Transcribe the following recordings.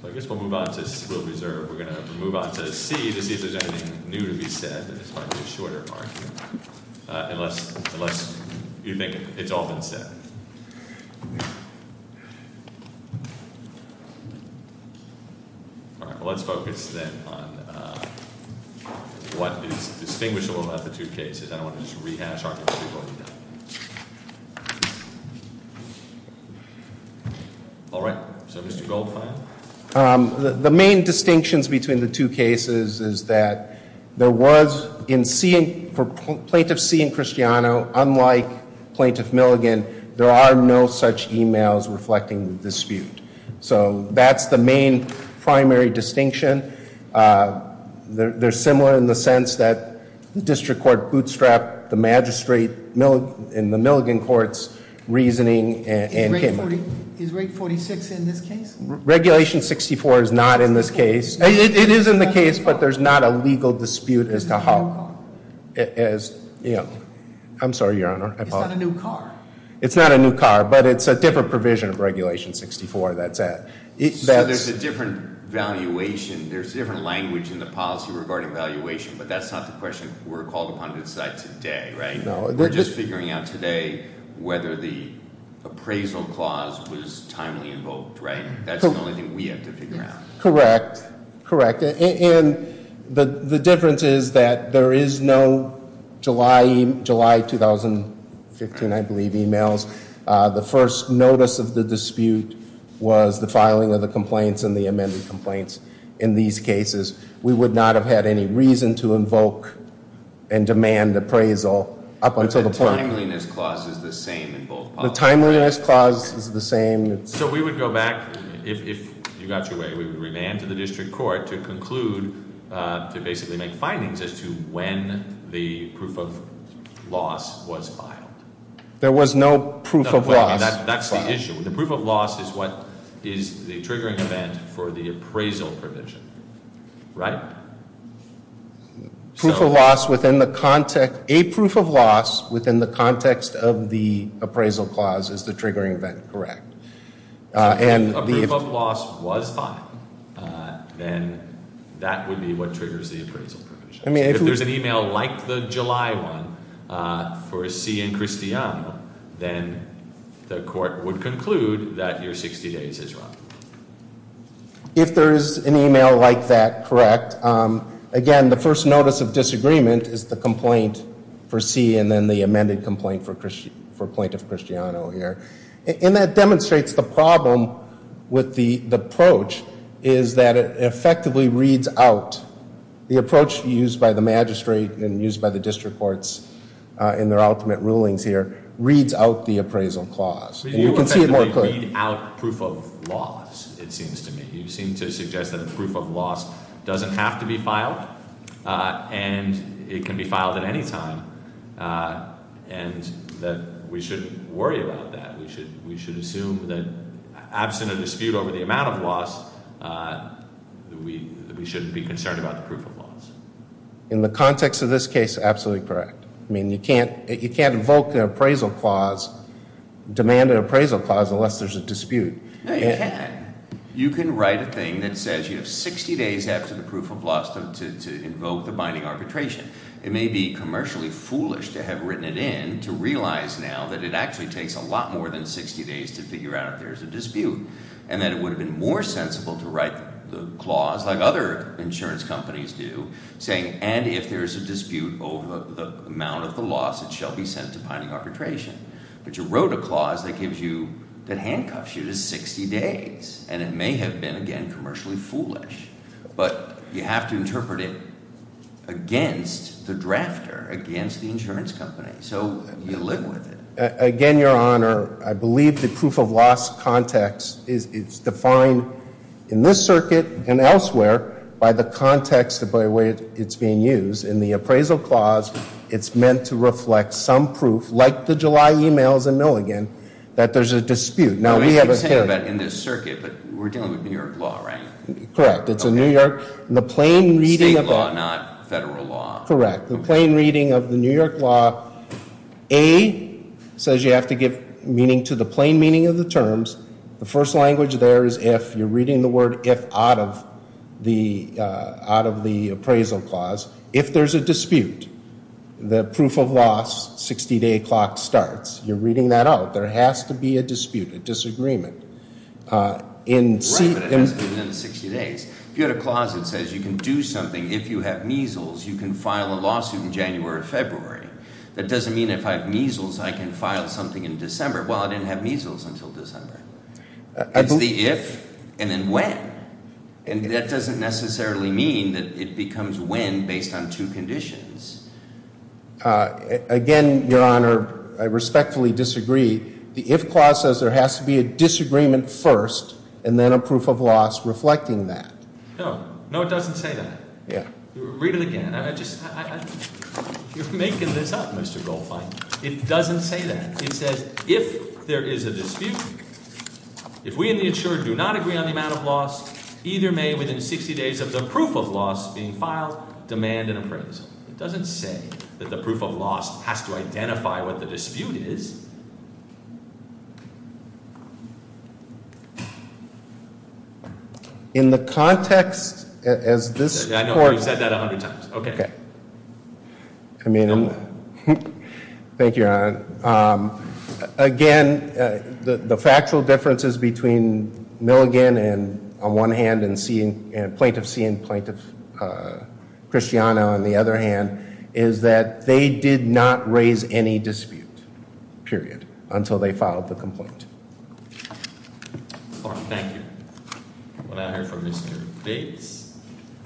So I guess we'll move on to, we'll reserve. We're going to move on to C to see if there's anything new to be said. This might be a shorter argument, unless you think it's all been said. All right, well, let's focus then on what is distinguishable about the two cases. I don't want to just rehash arguments we've already done. All right, so Mr. Goldfein. The main distinctions between the two cases is that there was for Plaintiff C and Cristiano, unlike Plaintiff Milligan, there are no such emails reflecting the dispute. So that's the main primary distinction. They're similar in the sense that the district court bootstrapped the magistrate in the Milligan court's reasoning and came up. Is Reg 46 in this case? Regulation 64 is not in this case. It is in the case, but there's not a legal dispute as to how. I'm sorry, Your Honor. It's not a new car. It's not a new car, but it's a different provision of Regulation 64. That's it. So there's a different valuation. There's different language in the policy regarding valuation, but that's not the question we're called upon to decide today, right? No. We're just figuring out today whether the appraisal clause was timely invoked, right? That's the only thing we have to figure out. Correct. And the difference is that there is no July 2015, I believe, emails. The first notice of the dispute was the filing of the complaints and the amended complaints. In these cases, we would not have had any reason to invoke and demand appraisal up until the point. The timeliness clause is the same in both policies. The timeliness clause is the same. So we would go back, if you got your way, we would remand to the district court to conclude, to basically make findings as to when the proof of loss was filed. There was no proof of loss. That's the issue. The proof of loss is what is the triggering event for the appraisal provision, right? Proof of loss within the context, a proof of loss within the context of the appraisal clause is the triggering event, correct? And a proof of loss was filed, then that would be what triggers the appraisal provision. I mean, if there's an email like the July one for C and Cristiano, then the court would conclude that your 60 days is run. If there is an email like that, correct. Again, the first notice of disagreement is the complaint for C and then the amended complaint for Plaintiff Cristiano here. And that demonstrates the problem with the approach is that it effectively reads out the approach used by the magistrate and used by the district courts in their ultimate rulings here reads out the appraisal clause. And you can see it more clearly. Read out proof of loss, it seems to me. You seem to suggest that a proof of loss doesn't have to be filed, and it can be filed at any time, and that we shouldn't worry about that. We should assume that absent a dispute over the amount of loss, we shouldn't be concerned about the proof of loss. In the context of this case, absolutely correct. I mean, you can't invoke an appraisal clause, demand an appraisal clause unless there's a dispute. No, you can. You can write a thing that says you have 60 days after the proof of loss to invoke the binding arbitration. It may be commercially foolish to have written it in to realize now that it actually takes a lot more than 60 days to figure out if there's a dispute, and that it would have been more sensible to write the clause, like other insurance companies do, saying, and if there's a dispute over the amount of the loss, it shall be sent to binding arbitration. But you wrote a clause that handcuffs you to 60 days. And it may have been, again, commercially foolish. But you have to interpret it against the drafter, against the insurance company. So you live with it. Again, Your Honor, I believe the proof of loss context is defined in this circuit and elsewhere by the context by the way it's being used. In the appraisal clause, it's meant to reflect some proof, like the July emails in Milligan, that there's a dispute. Now, we have a saying about in this circuit, but we're dealing with New York law, right? Correct. It's a New York, the plain reading of law, not federal law. Correct. The plain reading of the New York law, A, says you have to give meaning to the plain meaning of the terms. The first language there is if. You're reading the word if out of the appraisal clause. If there's a dispute, the proof of loss 60-day clock starts. You're reading that out. There has to be a dispute, a disagreement. Right, but it has to be within the 60 days. If you had a clause that says you can do something if you have measles, you can file a lawsuit in January or February. That doesn't mean if I have measles, I can file something in December. Well, I didn't have measles until December. It's the if and then when. And that doesn't necessarily mean that it becomes when based on two conditions. Again, Your Honor, I respectfully disagree. The if clause says there has to be a disagreement first and then a proof of loss reflecting that. No, it doesn't say that. Yeah. Read it again. You're making this up, Mr. Goldfein. It doesn't say that. It says if there is a dispute, if we and the insured do not agree on the amount of loss, either may, within 60 days of the proof of loss being filed, demand an appraisal. It doesn't say that the proof of loss has to identify what the dispute is. In the context, as this I know, court... you've said that 100 times. Okay. I mean, thank you, Your Honor. Again, the factual differences between Milligan and, on one hand, and Plaintiff C and Plaintiff Cristiano on the other hand, is that they did not raise any dispute, period, until they filed the complaint. All right, thank you. We'll now hear from Mr. Bates.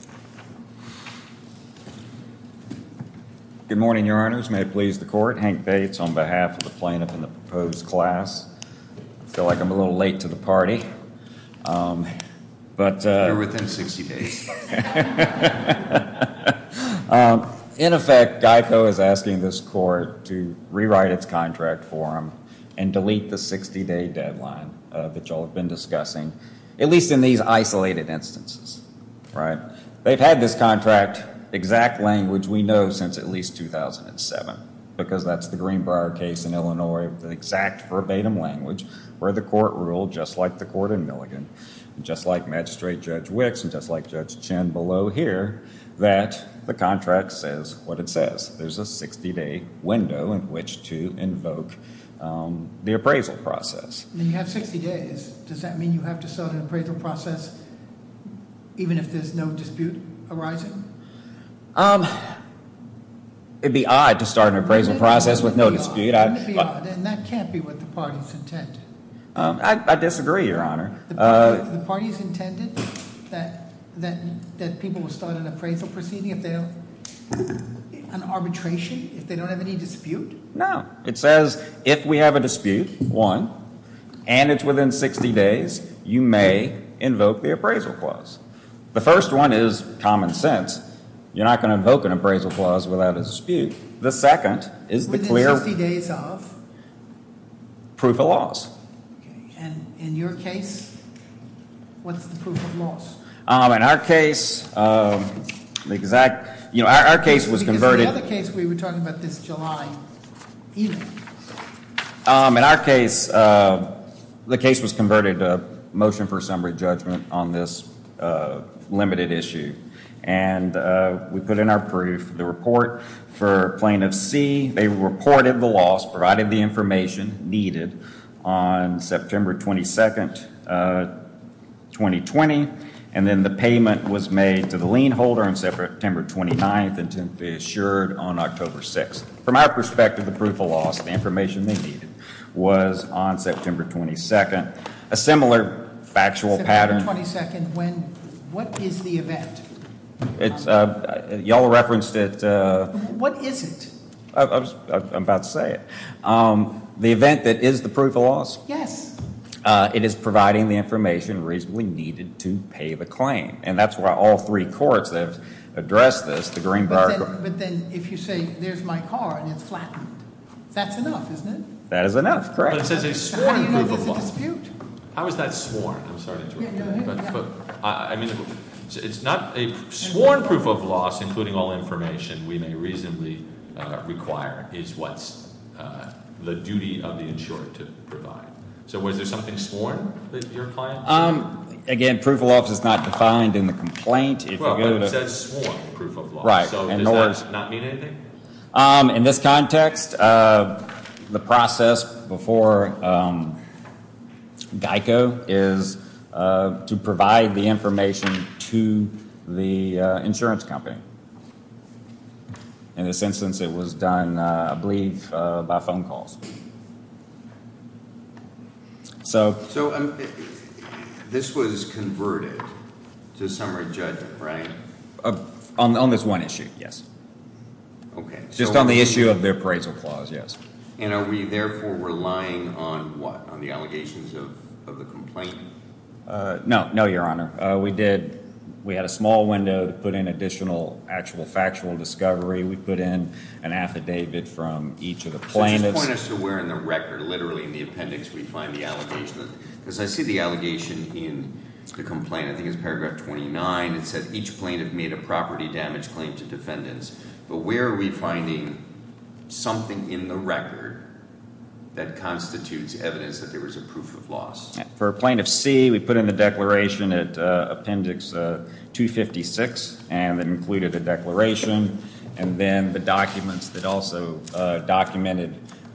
Good morning, Your Honors. May it please the Court. Hank Bates on behalf of the plaintiff in the proposed class. I feel like I'm a little late to the party. But you're within 60 days. In effect, GEICO is asking this court to rewrite its contract for them and delete the 60-day deadline that y'all have been discussing, at least in these isolated instances, right? They've had this contract exact language we know since at least 2007, because that's the Greenbrier case in Illinois, the exact verbatim language where the court ruled, just like the court in Milligan, just like Magistrate Judge Wicks and just like Judge Chin below here, that the contract says what it says. There's a 60-day window in which to invoke the appraisal process. And you have 60 days. Does that mean you have to start an appraisal process even if there's no dispute arising? It'd be odd to start an appraisal process with no dispute. Wouldn't it be odd? And that can't be what the parties intended. I disagree, Your Honor. The parties intended that people will start an appraisal proceeding if they don't, an arbitration, if they don't have any dispute? No. It says if we have a dispute, one, and it's within 60 days, you may invoke the appraisal clause. The first one is common sense. You're not going to invoke an appraisal clause without a dispute. The second is the clear... Within 60 days of? Proof of loss. Okay. And in your case, what's the proof of loss? In our case, the exact... You know, our case was converted... Because in the other case, we were talking about this July email. In our case, the case was converted to motion for summary judgment on this limited issue. And we put in our proof. The report for plaintiff C, they reported the loss, provided the information needed on September 22nd, 2020. And then the payment was made to the lien holder on September 29th and to be assured on October 6th. From our perspective, the proof of loss, the information they needed, was on September 22nd. A similar factual pattern. September 22nd, when, what is the event? It's, y'all referenced it. What is it? I'm about to say it. The event that is the proof of loss? Yes. It is providing the information reasonably needed to pay the claim. And that's why all three courts that have addressed this, the Greenbrier... But then if you say, there's my car and it's flattened, that's enough, isn't it? That is enough, correct. But it says a So how do sworn you know proof of there's a loss. dispute? How is that sworn? I'm sorry to interrupt. Yeah, go ahead. But I mean, it's not a sworn proof of loss, including all information we may reasonably require, is what's the duty of the insured to provide. So was there something sworn that your client? Again, proof of loss is not defined in the complaint. If Well, you go but to it says sworn proof of loss. Right, So and does that not mean anything? In this context, the process before GEICO is to provide the information to the insurance company. In this instance, it was done, I believe, by phone calls. So this was converted to summary judgment, right? on this one issue, yes. Okay. Just So on the issue of the appraisal clause, yes. And are we therefore relying on what? On the allegations of the complaint? No, Your Honor. We had a small window to put in additional actual factual discovery. We put in an affidavit from each of the So plaintiffs. just point us to where in the record, literally in the appendix, we find the allegation. Because I see the allegation in the complaint. I think it's paragraph 29. It said each plaintiff made a property damage claim to defendants. But where are we finding something in the record that constitutes evidence that there was a proof of loss? For plaintiff C, we put in the declaration at appendix 256, and that included a declaration, and then the documents that also documented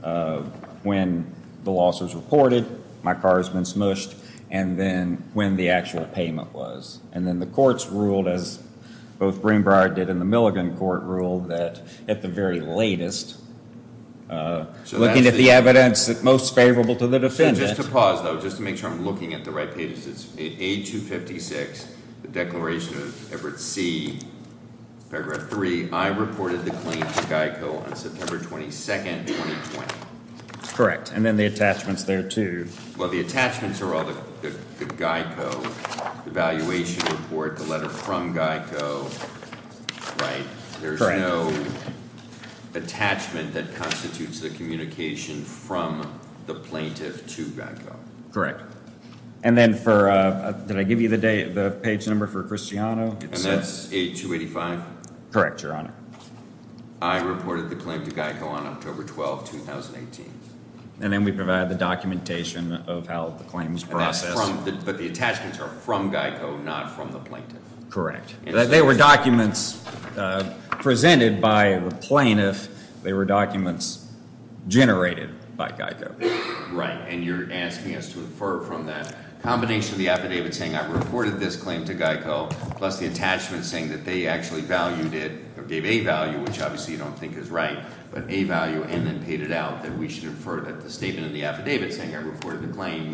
when the loss was reported, my car has been smushed, and then when the actual payment was. And then the courts ruled, as both Greenbrier did and the Milligan court ruled, that at the very latest, looking at the evidence that's most favorable to the defendant. So just to pause, though, just to make sure I'm looking at the right pages, it's A256, the declaration of Everett C., paragraph 3, I reported the claim to GEICO on September 22nd, 2020. Correct. And then the attachments there, too. Well, the attachments are all the GEICO, the valuation report, the letter from GEICO, right? There's Correct. no attachment that constitutes the communication from the plaintiff to GEICO. Correct. And then for, did I give you the page number for Cristiano? And that's A285? Correct, Your Honor. I reported the claim to GEICO on October 12, 2018. And then we provide the documentation of how the claim was And that's processed. but the attachments are from GEICO, not from the plaintiff. Correct. And so They were documents presented by the plaintiff. They were documents generated by GEICO. Right, and you're asking us to infer from that combination of the affidavit saying I reported this claim to GEICO, plus the attachment saying that they actually valued it, or gave a value, which obviously you don't think is right, but a value and then paid it out, that we should infer that the statement in the affidavit saying I reported the claim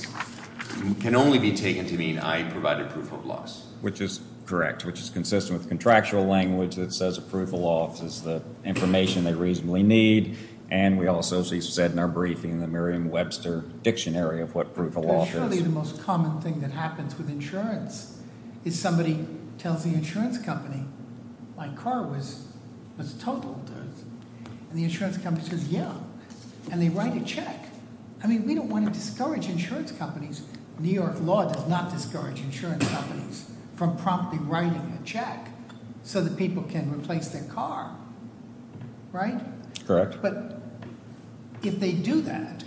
can only be taken to mean I provided proof of loss. Which is correct, which is consistent with contractual language that says a proof of loss is the information they reasonably need. And we also, as we said in our briefing, the Merriam-Webster dictionary of what proof of loss Surely is. the most common thing that happens with insurance is somebody tells the insurance company, my car was totaled. And the insurance company says, yeah. And they write a check. I mean, we don't want to discourage insurance companies. New York law does not discourage insurance companies from promptly writing a check so that people can replace their car. Right? Correct. But if they do that,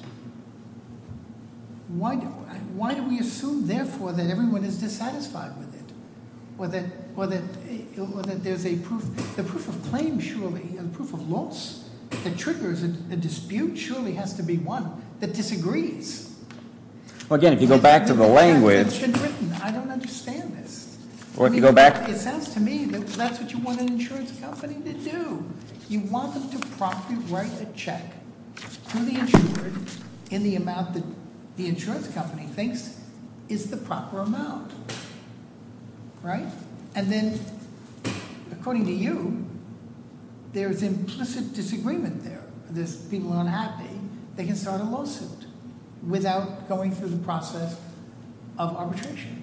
why do we assume, therefore, that everyone is dissatisfied with it, or that there's a proof? The proof of claim, surely, and the proof of loss that triggers a dispute, surely has to be one that disagrees. Well, again, if you go back to the language. That's been written. I don't understand this. Or if you go back. It sounds to me that that's what you want an insurance company to do. You want them to promptly write a check to the insured in the amount that the insurance company thinks is the proper amount. Right? And then, according to you, there's implicit disagreement there. There's people unhappy. They can start a lawsuit without going through the process of arbitration.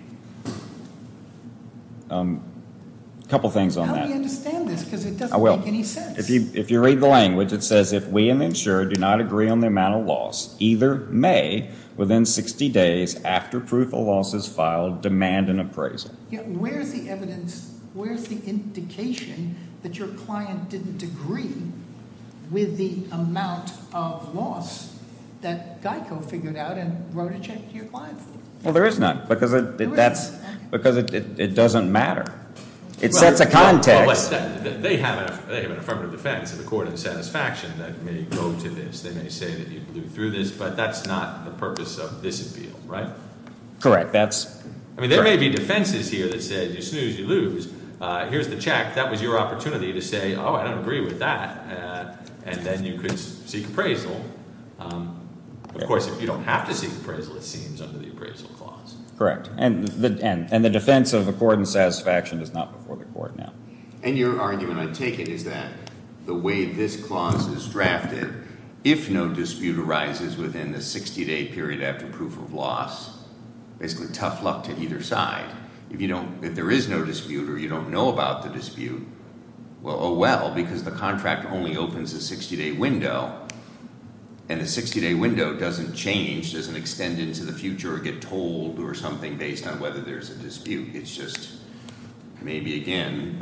Couple things on Help that. me understand this, because it I doesn't will. make any sense. If you read the language, it says if we and the insured do not agree on the amount of loss, either may, within 60 days after proof of loss is filed, demand an appraisal. Yeah, where's the evidence, where's the indication that your client didn't agree with the amount of loss that Geico figured out and wrote a check to your client for. Well, there is none because it doesn't matter. It Well, sets a context. They have an affirmative defense of the court of satisfaction that may go to this. They may say that you blew through this, but that's not the purpose of this appeal, right? Correct. I mean, there may be defenses here that said you snooze, you lose. Here's the check. That was your opportunity to say, oh, I don't agree with that, and then you could seek appraisal. Of course, if you don't have to seek appraisal, it seems under the appraisal clause. Correct. And the defense of accord and satisfaction is not before the court now. And your argument, I take it, is that the way this clause is drafted, if no dispute arises within the 60-day period after proof of loss, basically tough luck to either side. If there is no dispute or you don't know about the dispute, well, because the contract only opens a 60-day window, and the 60-day window doesn't change, doesn't extend into the future or get told or something based on whether there's a dispute. It's just maybe, again,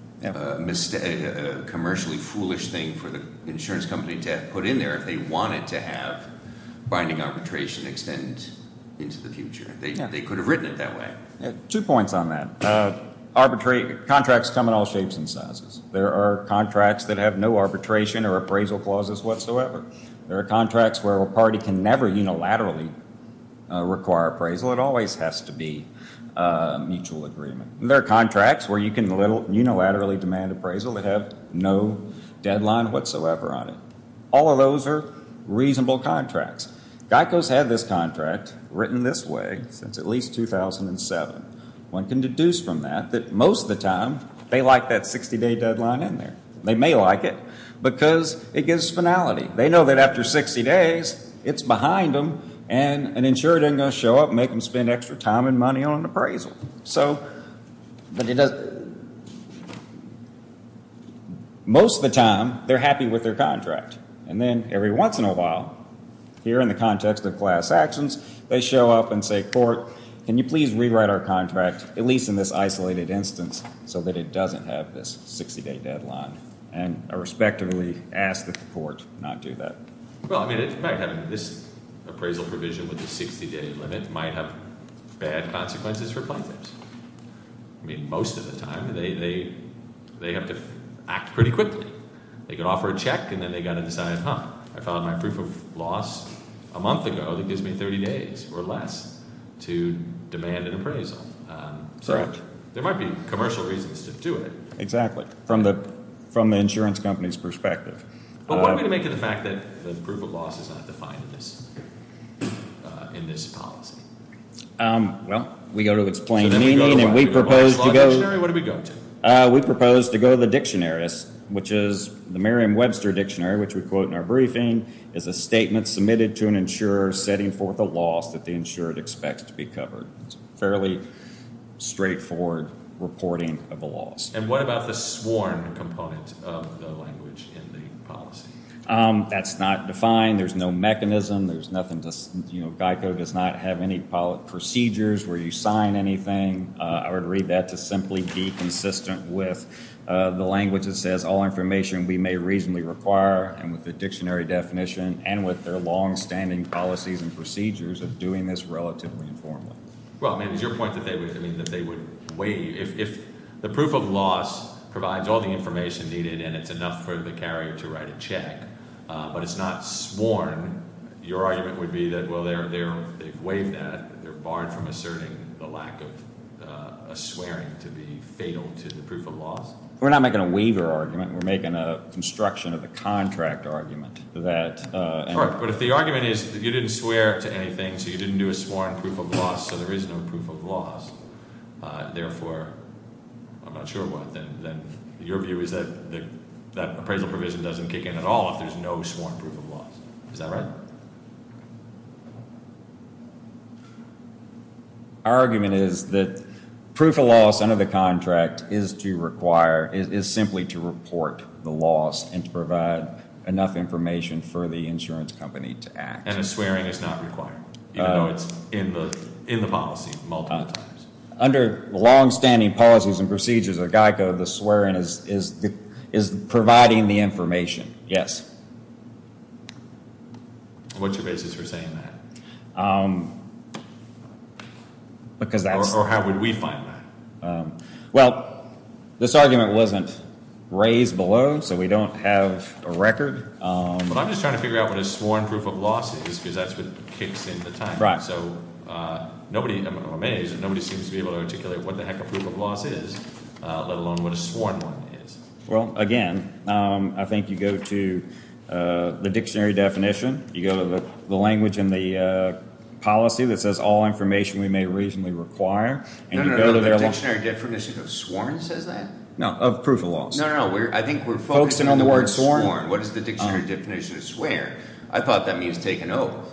a commercially foolish thing for the insurance company to have put in there if they wanted to have binding arbitration extend into the future. They could have written it that way. 2 points on that. Contracts come in all shapes and sizes. There are contracts that have no arbitration or appraisal clauses whatsoever. There are contracts where a party can never unilaterally require appraisal. It always has to be mutual agreement. And there are contracts where you can unilaterally demand appraisal that have no deadline whatsoever on it. All of those are reasonable contracts. Geico's had this contract written this way since at least 2007. One can deduce from that most of the time they like that 60-day deadline in there. They may like it because it gives finality. They know that after 60 days, it's behind them, and an insurer isn't going to show up and make them spend extra time and money on an appraisal. But it does. Most of the time, they're happy with their contract. And then every once in a while, here in the context of class actions, they show up and say, court, can you please rewrite our contract, at least in this isolated instance, so that it doesn't have this 60-day deadline? And I respectfully ask that the court not do that. Well, I mean, it might have this appraisal provision with the 60-day limit might have bad consequences for plaintiffs. I mean, most of the time, they have to act pretty quickly. They could offer a check, and then they got to decide, I filed my proof of loss a month ago that gives me 30 days or less to demand an appraisal. Correct. There might be commercial reasons to do it. Exactly, from the insurance company's perspective. But what are we to make of the fact that the proof of loss is not defined in this policy? Well, we go to its plain So meaning, and we propose to go. Dictionary? What do we go to? We propose to go to the dictionary, which is the Merriam-Webster dictionary, which we quote in our briefing, is a statement submitted to an insurer setting forth a loss that the insured expects to be covered. It's fairly straightforward reporting of a loss. And what about the sworn component of the language in the policy? That's not defined. There's no mechanism. There's nothing to, Geico does not have any procedures where you sign anything. I would read that to simply be consistent with the language that says all information we may reasonably require, and with the dictionary definition, and with their long-standing policies and procedures of doing this relatively informally. Well, I mean, is your point that they would waive if the proof of loss provides all the information needed and it's enough for the carrier to write a check, but it's not sworn? Your argument would be that they've waived that. They're barred from asserting the lack of a swearing to be fatal to the proof of loss. We're not making a waiver argument. We're making a construction of the contract argument. Right, but if the argument is that you didn't swear to anything, so you didn't do a sworn proof of loss, so there is no proof of loss, therefore, I'm not sure what, then your view is that that appraisal provision doesn't kick in at all if there's no sworn proof of loss. Is that right? Our argument is that proof of loss under the contract is simply to report the loss and to provide enough information for the insurance company to act. And a swearing is not required, even though it's in the policy multiple times. Under long-standing policies and procedures of Geico, the swearing is providing the information. Yes. What's your basis for saying that? Because that's... Or how would we find that? Well, this argument wasn't raised below, so we don't have a record. But I'm just trying to figure out what a sworn proof of loss is, because that's what kicks in the time. Right. So nobody, I'm amazed that nobody seems to be able to articulate what the heck a proof of loss is, let alone what a sworn one is. Well, again, I think you go to the dictionary definition. You go to the language in the policy that says all information we may reasonably require. And The dictionary definition of sworn says that? No, of proof of loss. No. I think we're focusing on the word sworn. What is the dictionary definition of swear? I thought that means take an oath.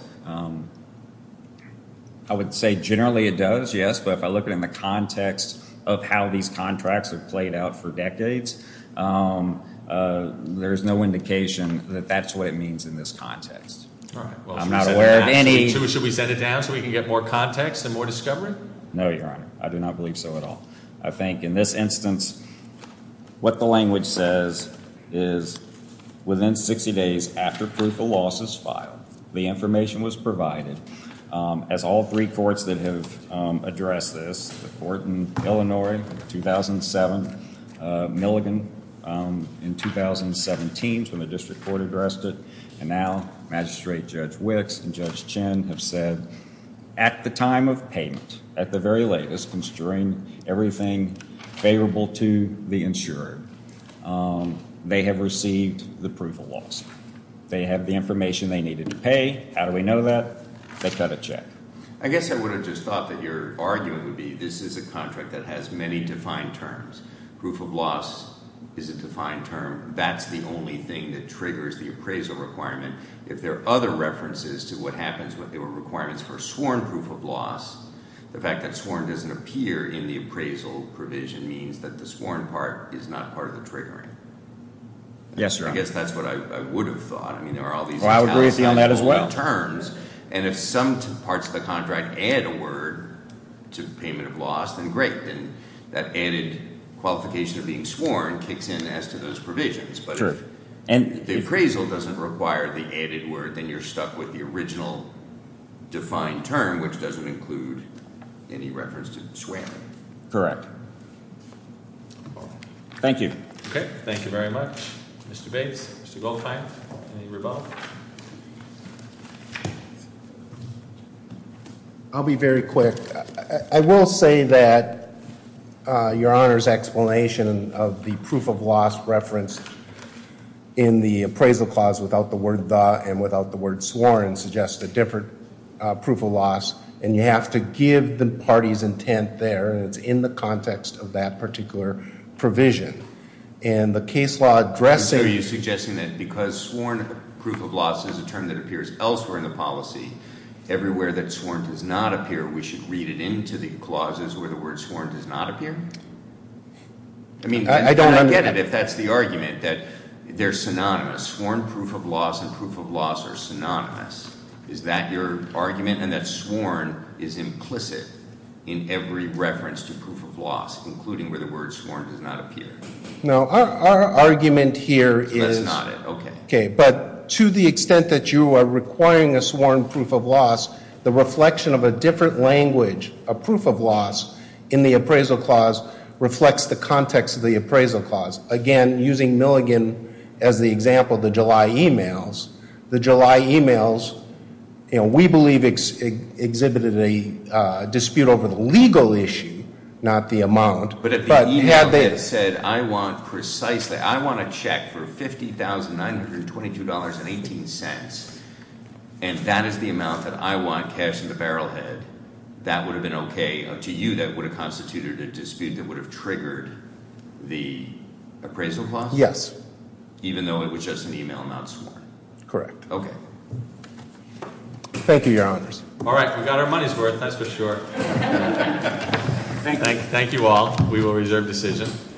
I would say generally it does, yes, but if I look at it in the context of how these contracts have played out for decades, there's no indication that that's what it means in this context. All right. Well, I'm not aware of any... Should we send it down so we can get more context and more discovery? No, Your Honor. I do not believe so at all. I think in this instance, what the language says is within 60 days after proof of loss is filed, the information was provided. As all three courts that have addressed this, the court in Illinois, 2007, Milligan in 2017 when the district court addressed it, and now Magistrate Judge Wicks and Judge Chin have said at the time of payment, at the very latest, construing everything favorable to the insured, they have received the proof of loss. They have the information they needed to pay. How do we know that? They cut a check. I guess I would have just thought that your argument would be this is a contract that has many defined terms. Proof of loss is a defined term. That's the only thing that triggers the appraisal requirement. If there are other references to what happens when there were requirements for sworn proof of loss, the fact that sworn doesn't appear in the appraisal provision means that the sworn part is not part of the triggering. Yes, Your Honor. I guess that's what I would have thought. I mean, there are all these I would agree with you on that as well. terms, and if some parts of the contract add a word to payment of loss, then great. Then that added qualification of being sworn kicks in as to those provisions. But Sure. if the appraisal doesn't require the added word, then you're stuck with the original defined term, which doesn't include any reference to swearing. Correct. Thank you. Okay, thank you very much. Mr. Bates, Mr. Goldfein, any rebuttal? I'll be very quick. I will say that Your Honor's explanation of the proof of loss referenced in the appraisal clause without the word "the" and without the word "sworn" suggests a different proof of loss, and you have to give the party's intent there, and it's in the context of that particular provision. And the case law addressing... So are you suggesting that because sworn proof of loss is a term that appears elsewhere in the policy, everywhere that sworn does not appear, we should read it into the clauses where the word sworn does not appear? I mean, I get it if that's the argument, that they're synonymous. Sworn proof of loss and proof of loss are synonymous. Is that your argument? And that sworn is implicit in every reference to proof of loss, including where the word sworn does not appear? No, our argument here is... That's not it, okay. Okay, but to the extent that you are requiring a sworn proof of loss, the reflection of a different language, a proof of loss, in the appraisal clause reflects the context of the appraisal clause. Again, using Milligan as the example, the July emails, we believe exhibited a dispute over the legal issue, not the amount. But if the email had said, I want a check for $50,922.18, and that is the amount that I want cash in the barrelhead, that would have been okay. To you, that would have constituted a dispute that would have triggered the appraisal clause? Yes. Even though it was just an email, not sworn? Correct. Okay. Thank you, Your Honors. All right, we got our money's worth, that's for sure. Thank you all. We will reserve decision.